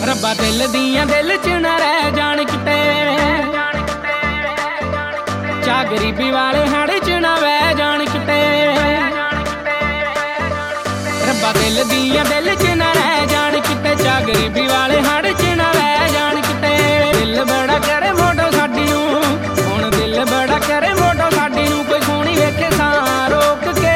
ਰੱਬਾ ਦਿਲ ਦੀਆਂ ਦਿਲ ਚ ਨਾ ਰਹਿ ਜਾਣ ਕਿਤੇ, ਚਾ ਗਰੀਬੀ ਵਾਲੇ ਹੜ ਚ ਨਾ ਵਹਿ ਜਾਣ ਕਿਤੇ। ਰੱਬਾ ਦਿਲ ਦੀਆਂ ਦਿਲ ਚ ਨਾ ਰਹਿ ਜਾਣ ਕਿਤੇ, ਚਾ ਗਰੀਬੀ ਵਾਲੇ ਹੜ ਚ ਨਾ ਵਹਿ ਜਾਣ ਕਿਤੇ। ਦਿਲ ਬੜਾ ਕਰੇ ਮੋਟੋ ਸਾਡੀ ਨੂੰ, ਹੁਣ ਦਿਲ ਬੜਾ ਕਰੇ ਮੋਟੋ ਸਾਡੀ ਨੂੰ, ਕੋਈ ਸੋਹਣੀ ਵੇਖੇ ਸਾਂ ਰੋਕ ਕੇ।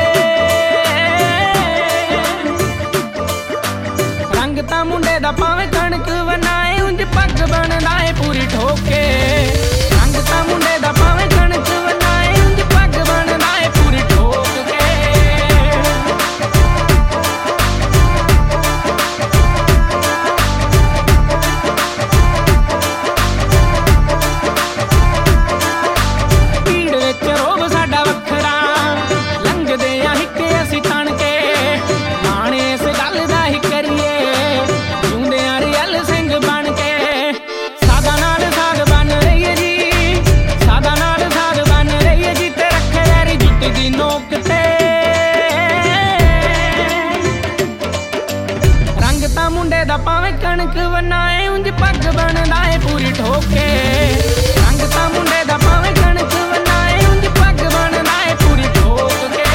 ਰੰਗ ਤਾਂ ਮੁੰਡੇ ਦਾ ਭਾਵੇਂ ਕਣਕ ਵਨਾਏ, ਉਂਝ ਪੱਗ ਬਣਦਾ ਏ ਪੂਰੀ ਠੋਕ ਕੇ। ਰੰਗ ਤਾਂ ਮੁੰਡੇ ਦਾ ਭਾਵੇਂ ਕਣਕ ਵਨਾਏ, ਉਂਝ ਪੱਗ ਬਣਦਾ ਏ ਪੂਰੀ ਠੋਕ ਕੇ। ਭੀੜ ਵਿੱਚ ਰੋਬ ਸਾਡਾ ਵੱਖਰਾ, ਲੰਘਦੇ ਆ ਹਿੱਕੇ ਅਸੀਂ ਤਣ ਕੇ। ਮਾਣੇ ਇਸ ਗੱਲ ਦਾ ਹੀ ਕਰੀਏ, ਜਿਉਂਦੇ ਆ ਰਿਅਲ ਸਿੰਘ ਬਣ ਕੇ। ਸਾਦਾ ਨਾਲ ਸਾਗ ਬਣ ਰਹੀਏ ਜੀ, ਸਾਦਾ ਨਾਲ ਸਾਗ ਬਣ ਰਹੀਏ ਜੀ, ਤੇ ਰੱਖੇ ਯਾਰੀ ਜੁੱਤੀ ਦੀ ਨੋਕ ਤੇ। ਰੰਗ ਤਾਂ ਮੁੰਡੇ ਦਾ ਭਾਵੇਂ ਕਣਕ ਵਨਾਏ, ਉਂਝ ਪੱਗ ਬਣਦਾ ਏ ਪੂਰੀ ਠੋਕ ਕੇ। ਰੰਗ ਤਾਂ ਮੁੰਡੇ ਦਾ ਭਾਵੇਂ ਕਣਕ ਵਨਾਏ, ਉਂਝ ਪੱਗ ਬਣਦਾ ਏ ਪੂਰੀ ਠੋਕ ਕੇ।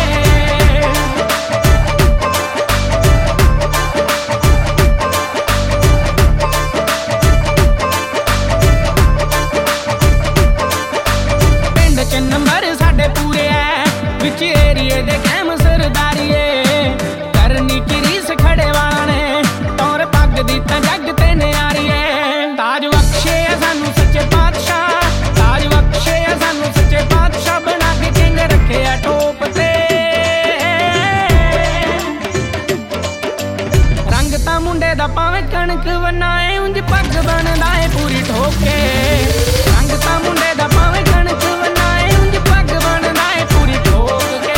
ਪਿੰਡ ਚ ਨੰਬਰ ਸਾਡੇ ਪੂਰੇ ਐ, ਵਿੱਚ ਏਰੀਏ ਦੇ ਕਹਿਮ ਸਰਦਾਰੀਏ। ਕਰਨੀ ਕੀ ਰੀਸ ਖੜੇ ਵਾਲਾ ਨੇ, ਤੌਰ ਪੱਗ ਦੀ ਤਾਂ ਜੱਗ ਤੇ ਨਿਆਰੀਏ। ਤਾਜ ਬਖਸ਼ੇ ਆ ਸਾਨੂੰ ਸੱਚੇ ਪਾਤਸ਼ਾਹ, ਤਾਜ ਬਖਸ਼ੇ ਆ ਸਾਨੂੰ ਸੱਚੇ ਪਾਤਸ਼ਾਹ, ਬਣਾ ਕੇ ਕਿੰਗ ਰੱਖਿਆ ਟੋਪ ਤੇ। ਰੰਗ ਤਾਂ ਮੁੰਡੇ ਦਾ ਭਾਵੇਂ ਕਣਕ ਵਨਾਏ, ਉਂਝ ਪੱਗ ਬਣਦਾ ਏ ਪੂਰੀ ਠੋਕ ਕੇ। ਰੰਗ ਤਾਂ ਮੁੰਡੇ ਦਾ ਭਾਵੇਂ ਕਣਕ ਵਨਾਏ, ਉਂਝ ਪੱਗ ਬਣਦਾ ਏ ਪੂਰੀ ਠੋਕ ਕੇ।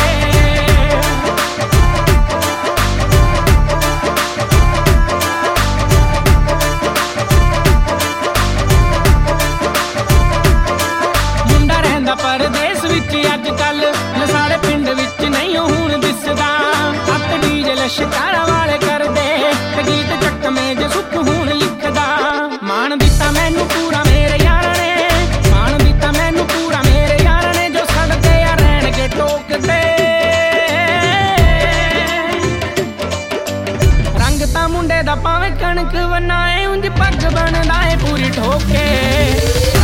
ਮੁੰਡਾ ਰਹਿੰਦਾ ਪਰਦੇਸ ਵਿੱਚ ਅੱਜ ਕੱਲ, ਲਸਾੜੇ ਪਿੰਡ ਵਿੱਚ ਨਹੀਂ ਉਹ ਹੁਣ ਦਿਸਦਾ। ਹੱਥ ਡੀਜੇ ਲਸ਼ਕਾਰਾਂ ਵਾਲੇ ਕਰਦੇ, ਤੇ ਗੀਤ ਚੱਕਵੇਂ ਜੇ ਸੁੱਖ ਹੁਣ ਲਿਖਦਾ। ਮਾਣ ਦਿੱਤਾ ਮੈਨੂੰ ਪੂਰਾ ਮੇਰੇ ਯਾਰਾਂ ਨੇ, ਮਾਣ ਦਿੱਤਾ ਮੈਨੂੰ ਪੂਰਾ ਮੇਰੇ ਯਾਰਾਂ ਨੇ, ਜੋ ਸੜਦੇ ਆ ਰਹਿਣਗੇ ਟੋਕਦੇ। ਰੰਗ ਤਾਂ ਮੁੰਡੇ ਦਾ ਭਾਵੇਂ ਕਣਕ ਵਨਾਏ, ਉਂਝ ਪੱਗ ਬਣਦਾ ਏ ਪੂਰੀ ਠੋਕ ਕੇ।